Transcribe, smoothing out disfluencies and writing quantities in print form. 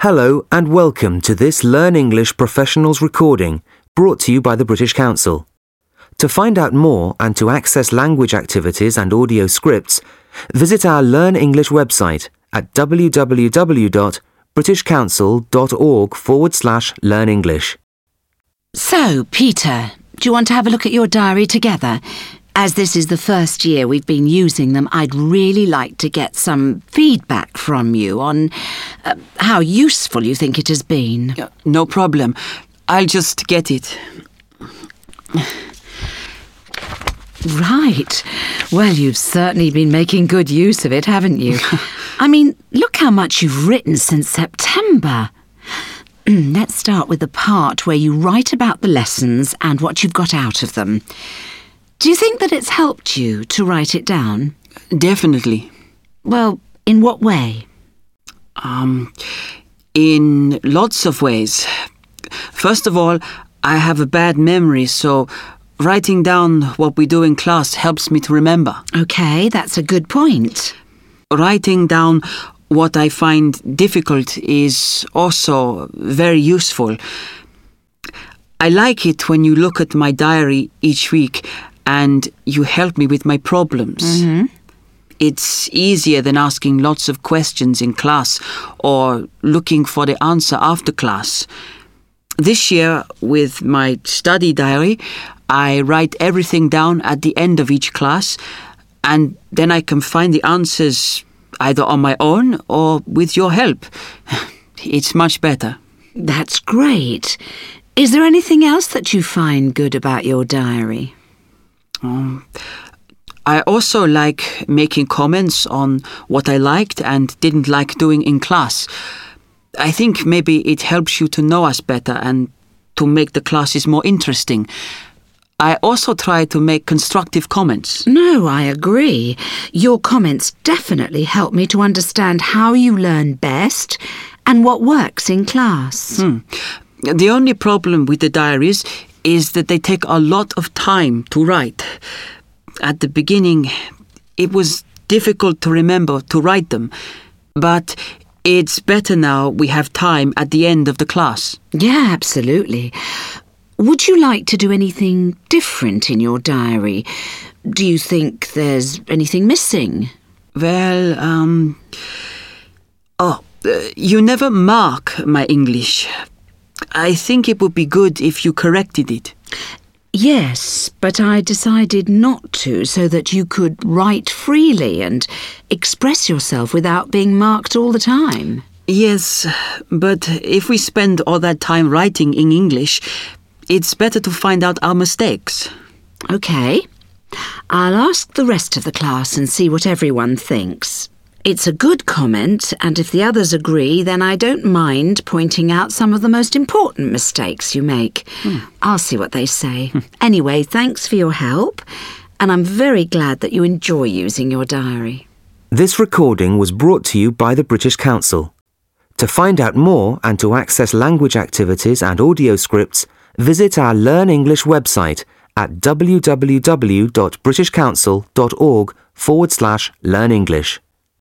Hello and welcome to this Learn English Professionals recording brought to you by the British Council. To find out more and to access language activities and audio scripts, visit our Learn English website at www.britishcouncil.org/learnenglish. So, Peter, do you want to have a look at your diary together? As this is the first year we've been using them, I'd really like to get some feedback from you on how useful you think it has been. No problem. I'll just get it. Right. Well, you've certainly been making good use of it, haven't you? I mean, look how much you've written since September. Let's start with the part where you write about the lessons and what you've got out of them. Do you think that it's helped you to write it down? Definitely. Well, in what way? In lots of ways. First of all, I have a bad memory, so writing down what we do in class helps me to remember. OK, that's a good point. Writing down what I find difficult is also very useful. I like it when you look at my diary each week and you help me with my problems. Mm-hmm. It's easier than asking lots of questions in class or looking for the answer after class. This year, with my study diary, I write everything down at the end of each class, and then I can find the answers either on my own or with your help. It's much better. That's great. Is there anything else that you find good about your diary? I also like making comments on what I liked and didn't like doing in class. I think maybe it helps you to know us better and to make the classes more interesting. I also try to make constructive comments. No, I agree. Your comments definitely help me to understand how you learn best and what works in class. The only problem with the diaries is that they take a lot of time to write. At the beginning, it was difficult to remember to write them, but it's better now we have time at the end of the class. Yeah, absolutely. Would you like to do anything different in your diary? Do you think there's anything missing? Well, you never mark my English. I think it would be good if you corrected it. Yes, but I decided not to so that you could write freely and express yourself without being marked all the time. Yes, but if we spend all that time writing in English, it's better to find out our mistakes. OK. I'll ask the rest of the class and see what everyone thinks. It's a good comment, and if the others agree, then I don't mind pointing out some of the most important mistakes you make. I'll see what they say. Anyway, thanks for your help, and I'm very glad that you enjoy using your diary. This recording was brought to you by the British Council. To find out more and to access language activities and audio scripts, visit our Learn English website at www.britishcouncil.org/learnenglish.